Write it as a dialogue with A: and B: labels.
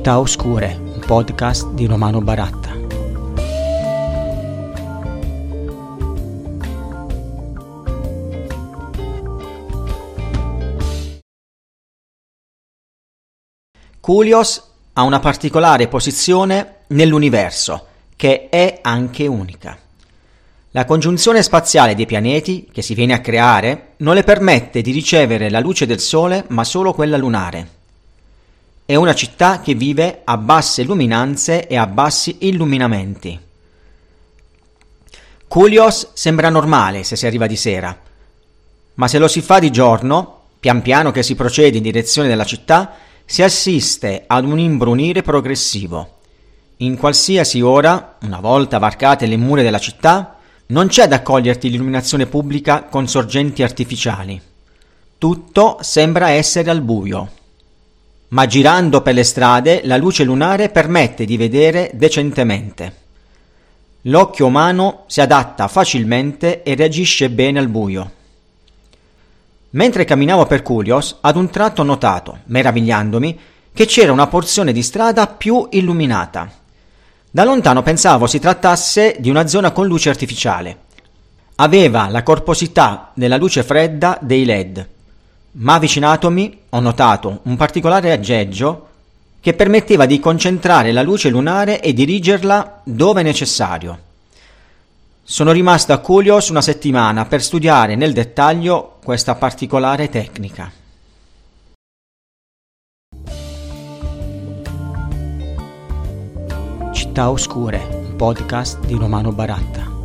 A: Città Oscure, un podcast di Romano Baratta. Culios ha una particolare posizione nell'universo, che è anche unica. La congiunzione spaziale dei pianeti che si viene a creare non le permette di ricevere la luce del Sole, ma solo quella lunare. È una città che vive a basse luminanze e a bassi illuminamenti. Culios sembra normale se si arriva di sera, ma se lo si fa di giorno, pian piano che si procede in direzione della città, si assiste ad un imbrunire progressivo. In qualsiasi ora, una volta varcate le mura della città, non c'è da accoglierti l'illuminazione pubblica con sorgenti artificiali. Tutto sembra essere al buio. Ma girando per le strade la luce lunare permette di vedere decentemente. L'occhio umano si adatta facilmente e reagisce bene al buio. Mentre camminavo per Culios, ad un tratto ho notato, meravigliandomi, che c'era una porzione di strada più illuminata. Da lontano pensavo si trattasse di una zona con luce artificiale. Aveva la corposità della luce fredda dei LED. Ma avvicinatomi ho notato un particolare aggeggio che permetteva di concentrare la luce lunare e dirigerla dove necessario. Sono rimasto a Culios una settimana per studiare nel dettaglio questa particolare tecnica. Città Oscure, un podcast di Romano Baratta.